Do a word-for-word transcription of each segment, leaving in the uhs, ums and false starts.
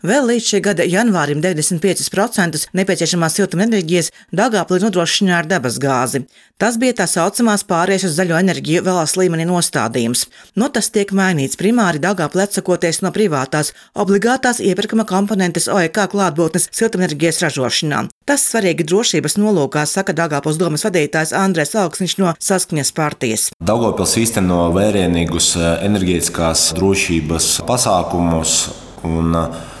Vēl līdz šī gada janvārim deviņdesmit pieci procenti nepieciešamās siltumenerģijas Daugavpilī nodrošināja ar dabasgāzi. Tas bija tā saucamās pārējas uz zaļo enerģiju valsts līmenī nostādījums. No tas tiek mainīts primāri Daugavpilī atsakoties no privātās obligātās iepirkuma komponentes O E K klātbūtnes siltumenerģijas ražošanā. Tas svarīgi drošības nolūkā, saka Daugavpils domes vadītājs Andrēs Augsniņš no Saskaņas partijas. Daugavpils īsteno vērienīgus enerģētiskās drošības pasākumus un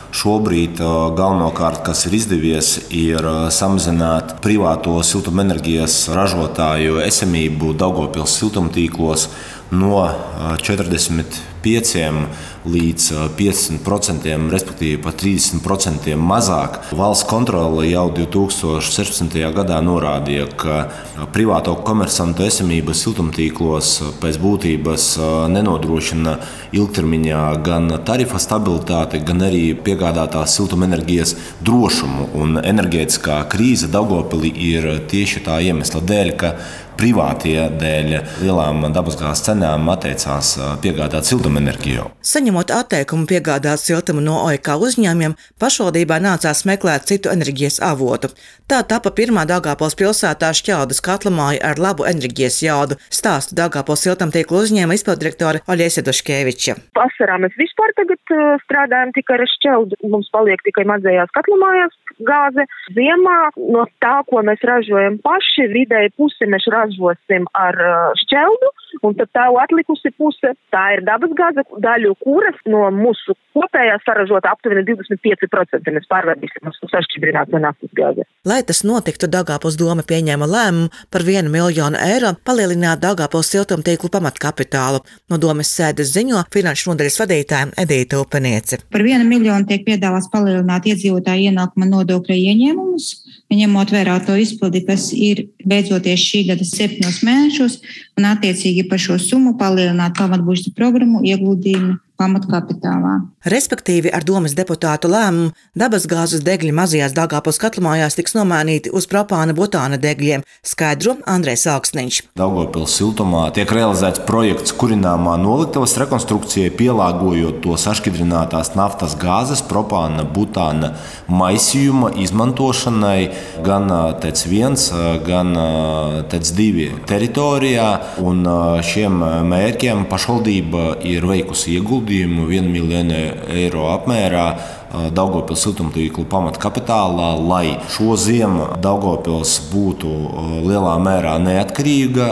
šobrīd galvenokārt, kas ir izdevies, ir samazināt privāto siltumenerģijas ražotāju esamību Daugavpils siltumtīklos no četrdesmit pieciem līdz piecdesmit procentiem, respektīvi pat trīsdesmit procentiem mazāk. Valsts kontrole jau divi tūkstoši sešpadsmitajā gadā norādīja, ka privāto komersantu esamība siltumtīklos pēc būtības nenodrošina ilgtermiņā gan tarifa stabilitāti, gan arī piegādātās siltumenerģijas drošumu. Un enerģētiskā krīze Daugavpilī ir tieši tā iemesla dēļ, ka privātie dēļ lielām dabasgāzes cenām atteicās piegādāt siltumenerģiju. Saņemot atteikumu piegādāt siltumu no O E K uzņēmumiem, pašvaldībā nācās meklēt citu enerģijas avotu. Tā tapa pirmā Daugavpils pilsētā šķeldas katlamāja ar labu enerģijas jaudu, stāsta Daugavpils siltumtīklu uzņēmuma izpilddirektore Oļesia Duškeviča. Vasarā mēs vispār tagad strādājam tikai ar šķeldu. Mums paliek tikai mazajās katlamājās gāze. Ziemā no tā, ko mēs ražojam paši, vidēji pusi mēs ražosim ar šķeldu, un tad tā atlikusi puse, tā ir dabasgāze, daļu kuras no mūsu kopējā saražota aptuveni divdesmit pieci procenti mēs pārvērtīsim uz sašķidrināto naftas gāzi. Lai tas notiktu, Daugavpils dome pieņēma lēmumu par vienu miljonu eiro palielināt Daugavpils siltumtīklu pamatkapitālu. No domes sēdes ziņo finanšu nodaļas vadītāja Edīta Upeniece. Par vienu miljonu tiek piedāvāts palielināt iedzīvotāju ienākuma nodokļa ieņēmumus, ņemot vērā to izpildi, kas ir beidzoties šī gada septiņos mēnešos, un attiecīgi par šo summu palielināt pamatbudžeta programmu ieguldījumu pamatkapitālā. Respektīvi, ar domes deputātu lēmumu dabasgāzes degļi mazajās Daugavpils katlamājās tiks nomainīti uz propāna butāna degļiem, skaidro Andrēs Augsniņš. Daugavpils siltumā tiek realizēts projekts kurināmā noliktavas rekonstrukcijai, pielāgojot to sašķidrinātās naftas gāzes, propāna butāna maisījuma izmantošanai gan T E C viens, gan T E C divi teritorijā, un šiem mērķiem pašvaldība ir veikusi ieguldījumu vienu miljonu eiro apmērā Daugavpils siltumtīklu pamatkapitālā, lai šo ziemu Daugavpils būtu lielā mērā neatkarīga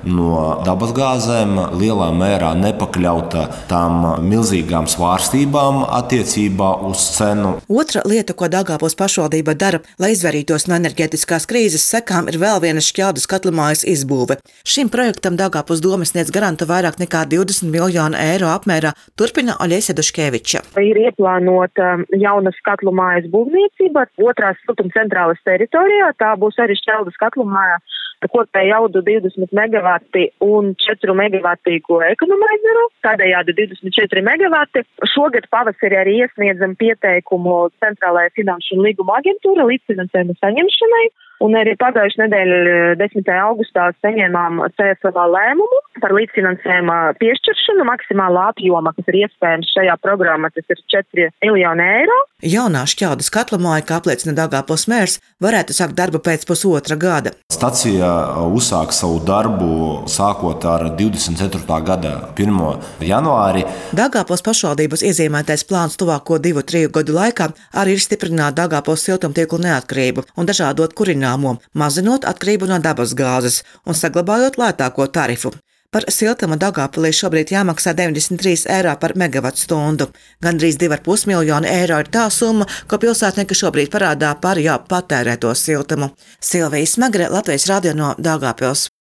no dabasgāzēm, lielā mērā nepakļauta tām milzīgām svārstībām attiecībā uz cenu. Otra lieta, ko Daugavpils pašvaldība dara, lai izvairītos no enerģētiskās krīzes sekām, ir vēl viena šķeldas katlamājas izbūve. Šim projektam Daugavpils dome sniedz garantu vairāk nekā divdesmit miljonu eiro apmērā, turpina Oļesia Duškeviča. Ir ieplānota jaunas katlamājas būvniecība otrās siltumcentrāles teritorijā. Tā būs arī šķeldas katlamāja kopēja jaudu divdesmit megavati un četru megavatīgo ekonomaizeru, tādējādi divdesmit četri megavati. Šogad pavasarī arī iesniedzam pieteikumu Centrālajai finanšu un līguma aģentūra līdzfinansējuma saņemšanai, un arī pagājušajā nedēļā desmitajā augustā saņēmām C F L lēmumu par līdzfinansējuma piešķiršanu maksimālā apjoma, kas ir iespējams šajā programmā, tas ir četri miljoni eiro. Jaunā šķeldas katlamāja, kā apliecina Daugavpils mērs, varētu sākt darbu pēc pusotra gada. Stacija uzsāk savu darbu sākot ar divdesmit ceturtā gada pirmo janvāri. Daugavpils pašvaldības iezīmētais plāns tuvāko divu, triju gadu laikā arī ir stiprināt Daugavpils siltumtīklu neatkarību un dažādot kurināmo, mazinot atkarību no dabasgāzes un saglabājot lētāko tarifu. Par siltumu Daugavpilī šobrīd jāmaksā deviņdesmit trīs eiro par megavatstundu. Gandrīz divi ar pus miljoni eiro ir tā summa, ko pilsētnieki šobrīd parādā par jau patērēto siltumu. Silvija Smagre, Latvijas radio no Daugavpils.